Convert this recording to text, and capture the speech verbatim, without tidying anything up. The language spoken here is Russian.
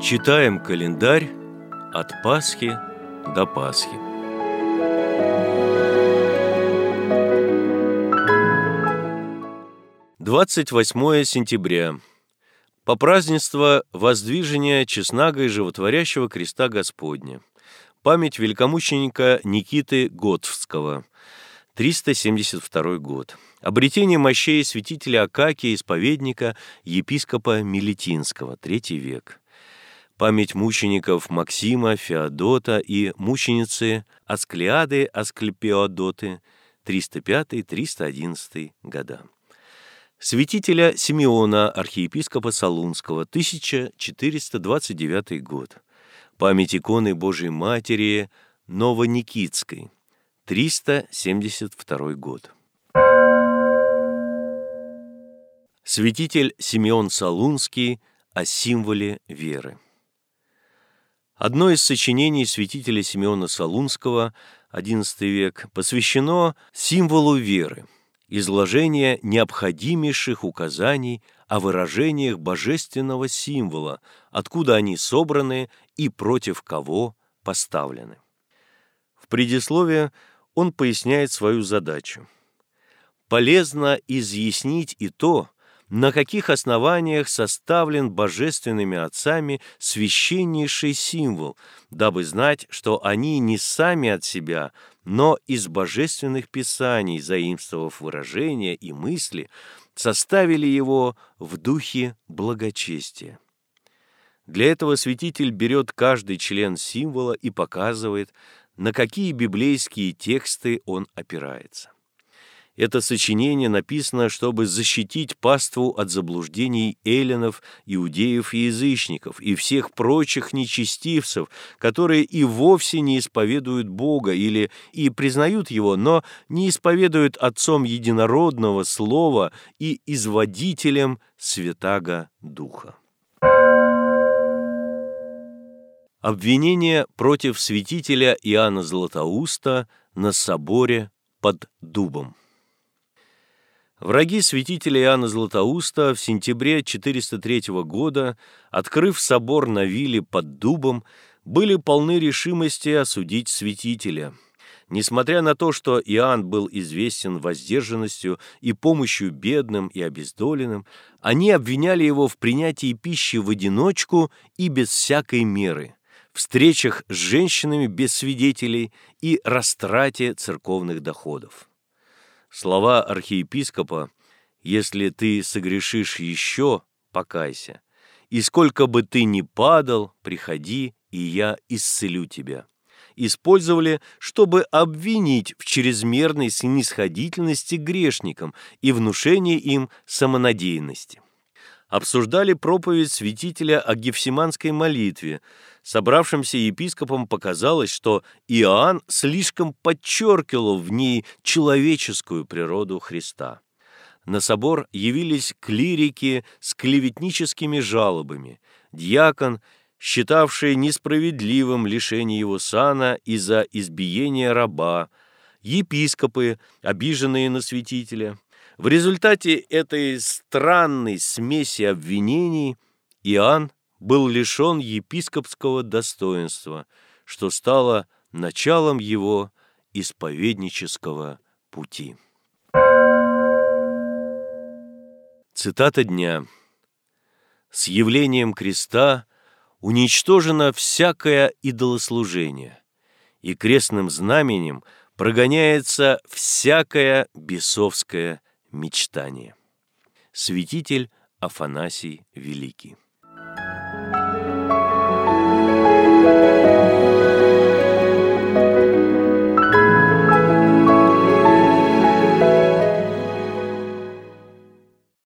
Читаем календарь от Пасхи до Пасхи. двадцать восьмое сентября. По празднество воздвижения честного и животворящего креста Господня. Память великомученика Никиты Готского. триста семьдесят второй год. Обретение мощей святителя Акакия, исповедника, епископа Мелитинского. третий век. Память мучеников Максима, Феодота и мученицы Асклеады, Асклепиодоты. триста пятый — триста одиннадцатый года. Святителя Симеона, архиепископа Солунского. тысяча четыреста двадцать девятый год. Память иконы Божией Матери Новоникитской. триста семьдесят второй год. Святитель Симеон Солунский о символе веры. Одно из сочинений святителя Симеона Солунского, одиннадцатый век, посвящено символу веры, изложение необходимейших указаний о выражениях божественного символа, откуда они собраны и против кого поставлены. В предисловии он поясняет свою задачу. Полезно изъяснить и то, на каких основаниях составлен божественными отцами священнейший символ, дабы знать, что они не сами от себя, но из божественных писаний, заимствовав выражения и мысли, составили его в духе благочестия. Для этого святитель берет каждый член символа и показывает, на какие библейские тексты он опирается. Это сочинение написано, чтобы защитить паству от заблуждений эллинов, иудеев и язычников и всех прочих нечестивцев, которые и вовсе не исповедуют Бога или и признают Его, но не исповедуют Отцом Единородного Слова и Изводителем Святаго Духа. Обвинение против святителя Иоанна Златоуста на соборе под Дубом. Враги святителя Иоанна Златоуста в сентябре четыреста третьего года, открыв собор на вилле под Дубом, были полны решимости осудить святителя. Несмотря на то, что Иоанн был известен воздержанностью и помощью бедным и обездоленным, они обвиняли его в принятии пищи в одиночку и без всякой меры, встречах с женщинами без свидетелей и растрате церковных доходов. Слова архиепископа «Если ты согрешишь еще, покайся, и сколько бы ты ни падал, приходи, и я исцелю тебя», использовали, чтобы обвинить в чрезмерной снисходительности к грешникам и внушении им самонадеянности. Обсуждали проповедь святителя о Гефсиманской молитве. Собравшимся епископам показалось, что Иоанн слишком подчеркивал в ней человеческую природу Христа. На собор явились клирики с клеветническими жалобами, дьякон, считавший несправедливым лишение его сана из-за избиения раба, епископы, обиженные на святителя. В результате этой странной смеси обвинений Иоанн был лишен епископского достоинства, что стало началом его исповеднического пути. Цитата дня. «С явлением креста уничтожено всякое идолослужение, и крестным знаменем прогоняется всякое бесовское мечтание». Святитель Афанасий Великий.